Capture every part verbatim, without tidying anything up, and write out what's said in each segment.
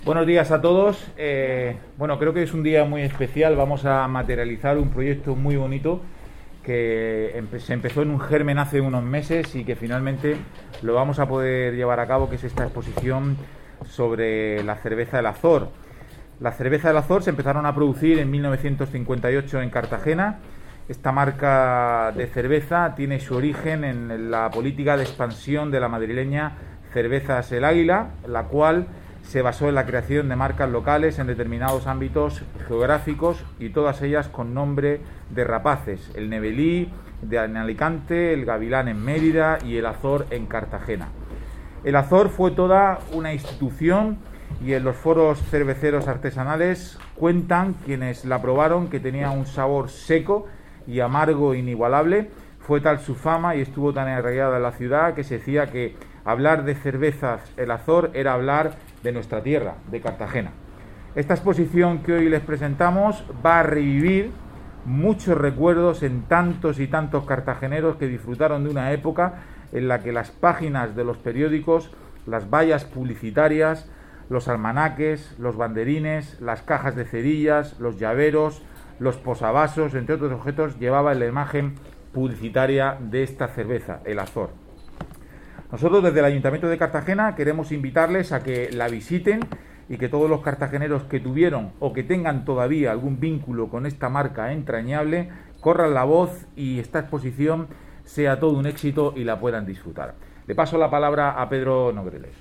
Buenos días a todos. Eh, bueno, creo que es un día muy especial. Vamos a materializar un proyecto muy bonito que empe- se empezó en un germen hace unos meses y que finalmente lo vamos a poder llevar a cabo, que es esta exposición sobre la cerveza del Azor. La cerveza del Azor se empezaron a producir en mil novecientos cincuenta y ocho en Cartagena. Esta marca de cerveza tiene su origen en la política de expansión de la madrileña Cervezas El Águila, la cual se basó en la creación de marcas locales en determinados ámbitos geográficos y todas ellas con nombre de rapaces: el Nebelí de en Alicante, el Gavilán en Mérida y el Azor en Cartagena. El Azor fue toda una institución y en los foros cerveceros artesanales cuentan quienes la probaron que tenía un sabor seco y amargo inigualable. Fue tal su fama y estuvo tan arraigada en la ciudad que se decía que hablar de cervezas El Azor era hablar de nuestra tierra, de Cartagena. Esta exposición que hoy les presentamos va a revivir muchos recuerdos en tantos y tantos cartageneros que disfrutaron de una época en la que las páginas de los periódicos, las vallas publicitarias, los almanaques, los banderines, las cajas de cerillas, los llaveros, los posavasos, entre otros objetos, llevaban la imagen publicitaria de esta cerveza, El Azor. Nosotros desde el Ayuntamiento de Cartagena queremos invitarles a que la visiten y que todos los cartageneros que tuvieron o que tengan todavía algún vínculo con esta marca entrañable corran la voz y esta exposición sea todo un éxito y la puedan disfrutar. Le paso la palabra a Pedro Nogreles.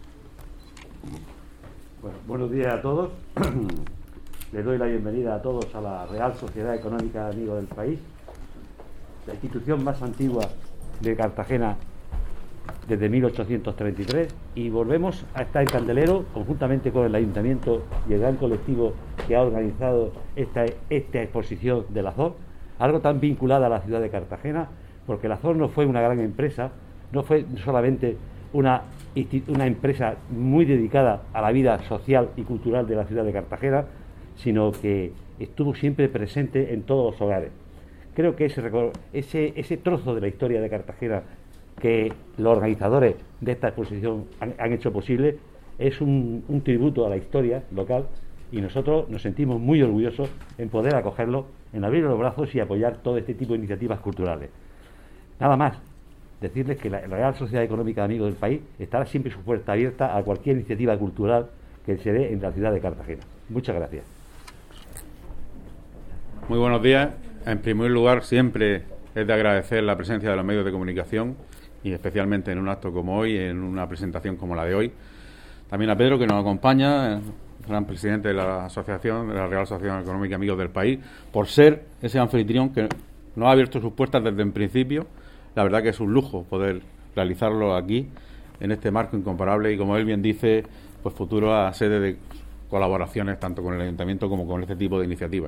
Bueno, buenos días a todos. Les doy la bienvenida a todos a la Real Sociedad Económica de Amigos del País, la institución más antigua de Cartagena desde mil ochocientos treinta y tres, y volvemos a estar en Candelero conjuntamente con el Ayuntamiento y el gran colectivo que ha organizado esta, esta exposición del Azor, algo tan vinculado a la ciudad de Cartagena, porque el Azor no fue una gran empresa, no fue solamente una, una empresa muy dedicada a la vida social y cultural de la ciudad de Cartagena, sino que estuvo siempre presente en todos los hogares. Creo que ese, ese, ese trozo de la historia de Cartagena que los organizadores de esta exposición han, han hecho posible es un, un tributo a la historia local, y nosotros nos sentimos muy orgullosos en poder acogerlo, en abrir los brazos y apoyar todo este tipo de iniciativas culturales. Nada más, decirles que la Real Sociedad Económica de Amigos del País estará siempre su puerta abierta a cualquier iniciativa cultural que se dé en la ciudad de Cartagena. Muchas gracias. Muy buenos días. En primer lugar, siempre es de agradecer la presencia de los medios de comunicación, y especialmente en un acto como hoy, en una presentación como la de hoy. También a Pedro, que nos acompaña, gran presidente de la asociación, de la Real Sociedad Económica Amigos del País, por ser ese anfitrión que nos ha abierto sus puertas desde el principio. La verdad que es un lujo poder realizarlo aquí, en este marco incomparable, y como él bien dice, pues futuro a sede de colaboraciones tanto con el Ayuntamiento como con este tipo de iniciativas.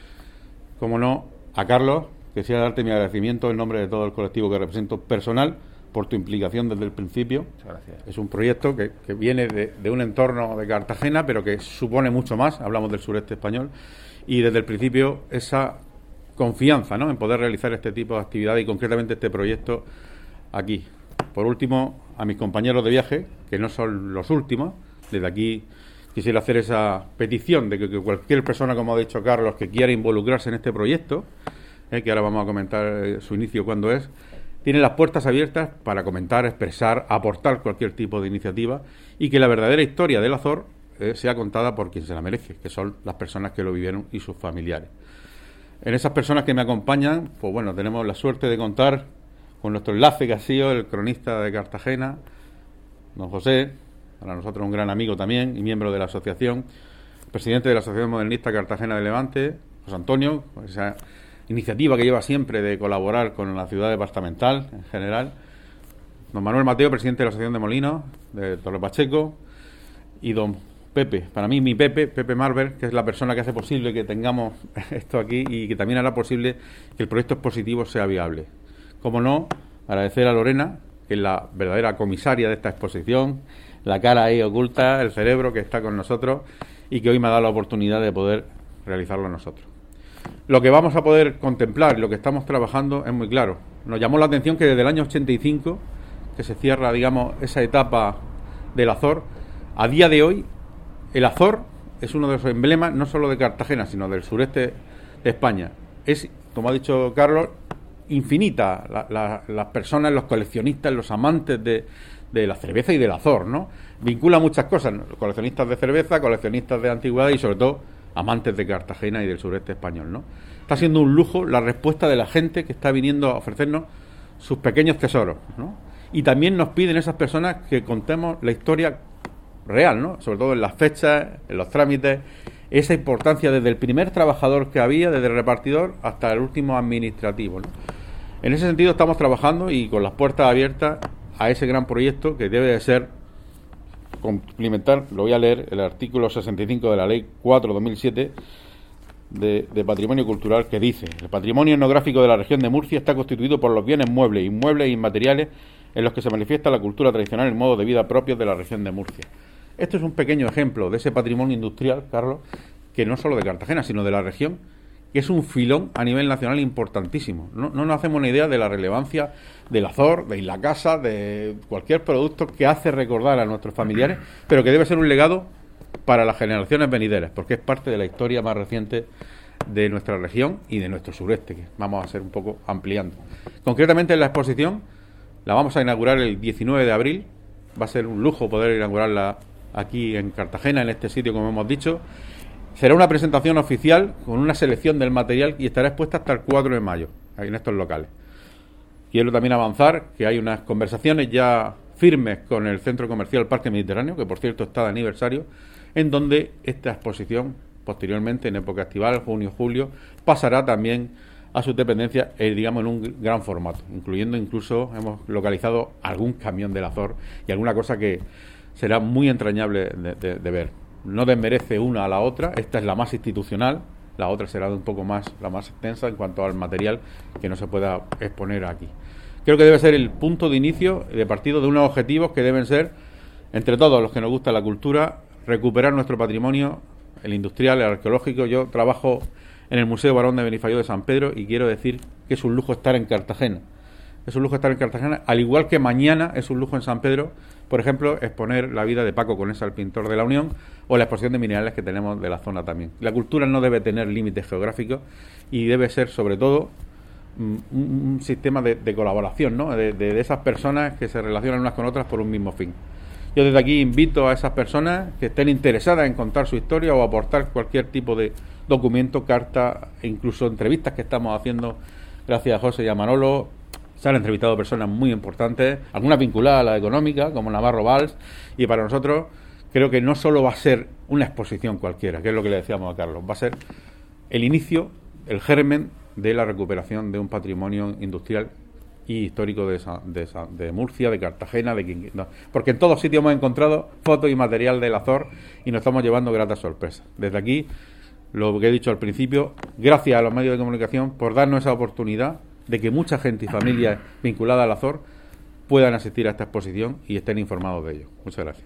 Como no, a Carlos, quisiera darte mi agradecimiento en nombre de todo el colectivo que represento personal por tu implicación desde el principio. Muchas gracias. Es un proyecto que, que viene de, de un entorno de Cartagena, pero que supone mucho más. Hablamos del sureste español, y desde el principio esa confianza, ¿no?, en poder realizar este tipo de actividades y concretamente este proyecto aquí. Por último, a mis compañeros de viaje, que no son los últimos, desde aquí quisiera hacer esa petición de que, que cualquier persona, como ha dicho Carlos, que quiera involucrarse en este proyecto, eh, que ahora vamos a comentar eh, su inicio cuándo es, tiene las puertas abiertas para comentar, expresar, aportar cualquier tipo de iniciativa, y que la verdadera historia del Azor eh, sea contada por quien se la merece, que son las personas que lo vivieron y sus familiares. En esas personas que me acompañan, pues bueno, tenemos la suerte de contar con nuestro enlace, que ha sido el cronista de Cartagena, don José, para nosotros un gran amigo también y miembro de la asociación, presidente de la Asociación Modernista Cartagena de Levante, José Antonio, esa iniciativa que lleva siempre de colaborar con la ciudad departamental en general, don Manuel Mateo, presidente de la Asociación de Molinos de Torre Pacheco, y don Pepe, para mí mi Pepe, Pepe Marber, que es la persona que hace posible que tengamos esto aquí y que también hará posible que el proyecto expositivo sea viable. Como no, agradecer a Lorena, que es la verdadera comisaria de esta exposición, la cara ahí oculta, el cerebro que está con nosotros y que hoy me ha dado la oportunidad de poder realizarlo nosotros. Lo que vamos a poder contemplar y lo que estamos trabajando es muy claro. Nos llamó la atención que desde el año ochenta y cinco, que se cierra, digamos, esa etapa del Azor, a día de hoy el Azor es uno de los emblemas no solo de Cartagena, sino del sureste de España. Es, como ha dicho Carlos, infinita la, la, las personas, los coleccionistas, los amantes de, de la cerveza y del Azor, ¿no? Vincula muchas cosas, ¿no? Coleccionistas de cerveza, coleccionistas de antigüedad y sobre todo amantes de Cartagena y del sureste español, ¿no? Está siendo un lujo la respuesta de la gente que está viniendo a ofrecernos sus pequeños tesoros, ¿no? Y también nos piden esas personas que contemos la historia real, ¿no? Sobre todo en las fechas, en los trámites, esa importancia desde el primer trabajador que había, desde el repartidor hasta el último administrativo, ¿no? En ese sentido estamos trabajando y con las puertas abiertas a ese gran proyecto que debe de ser complementar, lo voy a leer, el artículo sesenta y cinco de la Ley cuatro barra dos mil siete de, de Patrimonio Cultural, que dice: el patrimonio etnográfico de la región de Murcia está constituido por los bienes muebles, inmuebles e inmateriales en los que se manifiesta la cultura tradicional y el modo de vida propios de la región de Murcia. Esto es un pequeño ejemplo de ese patrimonio industrial, Carlos, que no solo de Cartagena, sino de la región, que es un filón a nivel nacional importantísimo. No, no nos hacemos una idea de la relevancia del Azor, de Isla Casa, de cualquier producto que hace recordar a nuestros familiares, pero que debe ser un legado para las generaciones venideras, porque es parte de la historia más reciente de nuestra región y de nuestro sureste, que vamos a ser un poco ampliando. Concretamente en la exposición la vamos a inaugurar el diecinueve de abril, va a ser un lujo poder inaugurarla aquí en Cartagena, en este sitio, como hemos dicho. Será una presentación oficial con una selección del material y estará expuesta hasta el cuatro de mayo, ahí en estos locales. Quiero también avanzar que hay unas conversaciones ya firmes con el Centro Comercial Parque Mediterráneo, que por cierto está de aniversario, en donde esta exposición, posteriormente, en época estival, junio, julio, pasará también a sus dependencias, eh, digamos, en un gran formato, incluyendo incluso, hemos localizado algún camión del Azor y alguna cosa que será muy entrañable de, de, de ver. No desmerece una a la otra, esta es la más institucional, la otra será un poco más, la más extensa en cuanto al material que no se pueda exponer aquí. Creo que debe ser el punto de inicio, de partido de unos objetivos que deben ser, entre todos los que nos gusta la cultura, recuperar nuestro patrimonio, el industrial, el arqueológico. Yo trabajo en el Museo Barón de Benifayó de San Pedro y quiero decir que es un lujo estar en Cartagena. Es un lujo estar en Cartagena, al igual que mañana es un lujo en San Pedro, por ejemplo, exponer la vida de Paco Conesa, el pintor de la Unión, o la exposición de minerales que tenemos de la zona también. La cultura no debe tener límites geográficos y debe ser, sobre todo, un, un sistema de, de colaboración, ¿no? De, de, de esas personas que se relacionan unas con otras por un mismo fin. Yo desde aquí invito a esas personas que estén interesadas en contar su historia o aportar cualquier tipo de documento, carta e incluso entrevistas que estamos haciendo, gracias a José y a Manolo. Se han entrevistado personas muy importantes, algunas vinculadas a la económica, como Navarro Valls, y para nosotros creo que no solo va a ser una exposición cualquiera, que es lo que le decíamos a Carlos, va a ser el inicio, el germen de la recuperación de un patrimonio industrial y histórico de, esa, de, esa, de Murcia, de Cartagena, de Quinquina, no, porque en todos sitios hemos encontrado fotos y material del Azor y nos estamos llevando gratas sorpresas. Desde aquí, lo que he dicho al principio, gracias a los medios de comunicación por darnos esa oportunidad de que mucha gente y familias vinculadas al Azor puedan asistir a esta exposición y estén informados de ello. Muchas gracias.